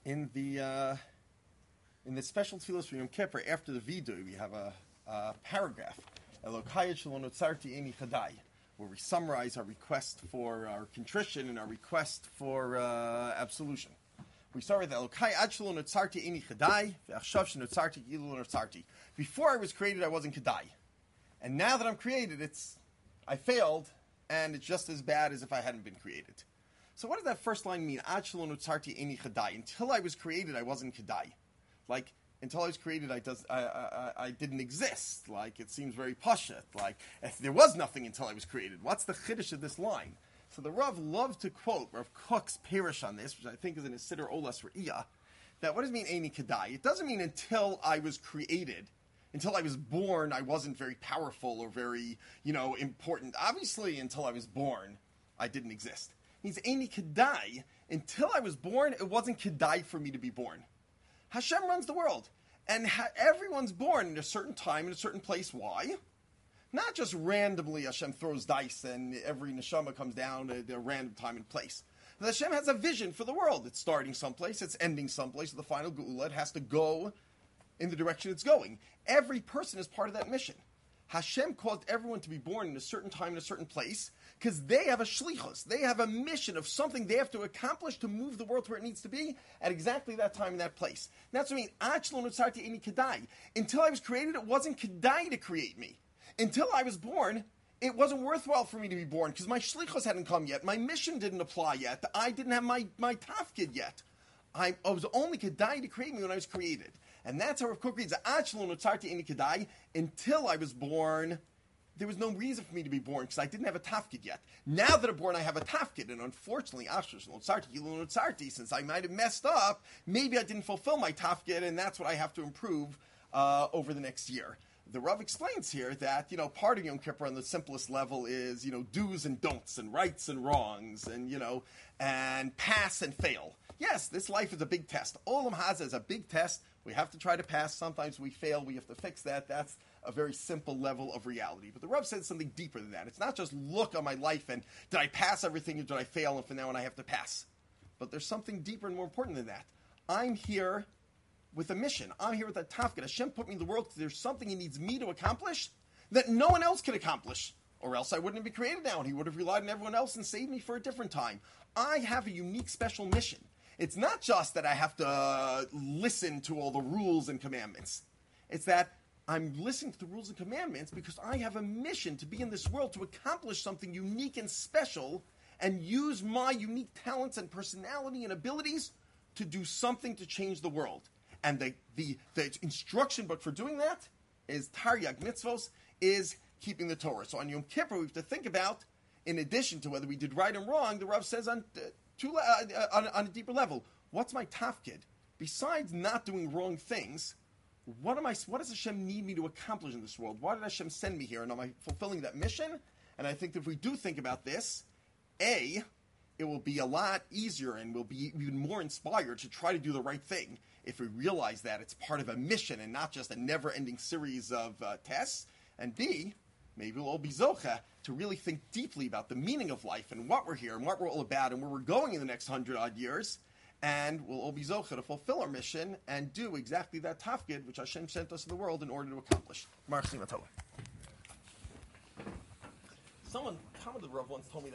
In the special tefillos for Yom Kippur, after the Vidui, we have a paragraph, Elokayet Shalom Notzarti Eni Chadai, where we summarize our request for our contrition and our request for absolution. We start with Elokai Ad Shalom Notzarti Eni Chadai, Ve'achshav Shenotzarti Ilu Notzarti. Before I was created, I wasn't Chadai. And now that I'm created, I failed, and it's just as bad as if I hadn't been created. So what does that first line mean? Ad Shalom Notzarti Eni Chadai. Until I was created, I wasn't Chadai. Like, until I was created, I didn't exist. Like, it seems very pashut. Like, if there was nothing until I was created. What's the chiddush of this line? So the Rav loved to quote Rav Kook's Pirish on this, which I think is in his Siddur Olas Re'iyah, that what does it mean, Eini Kedai? It doesn't mean until I was created. Until I was born, I wasn't very powerful or very, important. Obviously, until I was born, I didn't exist. It means Eini Kedai. Until I was born, it wasn't Kedai for me to be born. Hashem runs the world. And everyone's born at a certain time in a certain place. Why? Not just randomly Hashem throws dice and every neshama comes down at a random time and place. But Hashem has a vision for the world. It's starting someplace, it's ending someplace. The final geula, it has to go in the direction it's going. Every person is part of that mission. Hashem caused everyone to be born in a certain time in a certain place because they have a shlichus. They have a mission of something they have to accomplish to move the world to where it needs to be at exactly that time and that place. And that's what I mean. Ad Shalom Notzarti Eini Kedai. Until I was created, it wasn't Kedai to create me. Until I was born, it wasn't worthwhile for me to be born because my shlichus hadn't come yet. My mission didn't apply yet. I didn't have my tafkid yet. I was only Kedai to create me when I was created. And that's how Rav Kook reads, Ad Shalom Notzarti Eini Kedai. Until I was born, there was no reason for me to be born because I didn't have a tafkid yet. Now that I'm born, I have a tafkid. And unfortunately, since I might have messed up, maybe I didn't fulfill my tafkid, and that's what I have to improve over the next year. The Rav explains here that, part of Yom Kippur on the simplest level is, do's and don'ts and rights and wrongs and pass and fail. Yes, this life is a big test. Olam Hazeh is a big test. We have to try to pass. Sometimes we fail. We have to fix that. That's a very simple level of reality. But the Rav says something deeper than that. It's not just look on my life and did I pass everything or did I fail and from now on I have to pass. But there's something deeper and more important than that. I'm here with a mission. I'm here with a tafkid. Hashem put me in the world because there's something He needs me to accomplish that no one else can accomplish. Or else I wouldn't have been created now and He would have relied on everyone else and saved me for a different time. I have a unique special mission. It's not just that I have to listen to all the rules and commandments. It's that I'm listening to the rules and commandments because I have a mission to be in this world to accomplish something unique and special and use my unique talents and personality and abilities to do something to change the world. And the instruction book for doing that is Taryag Mitzvos, is keeping the Torah. So on Yom Kippur, we have to think about, in addition to whether we did right and wrong, the Rav says on a deeper level, what's my tafkid? Besides not doing wrong things, what does Hashem need me to accomplish in this world? Why did Hashem send me here? And am I fulfilling that mission? And I think that if we do think about this, it will be a lot easier and we'll be even more inspired to try to do the right thing if we realize that it's part of a mission and not just a never-ending series of tests. And B, maybe we'll all be zocha to really think deeply about the meaning of life and what we're here and what we're all about and where we're going in the next 100-odd years. And we'll all be zocha to fulfill our mission and do exactly that tafkid which Hashem sent us in the world in order to accomplish. Someone commented, Rav once told me that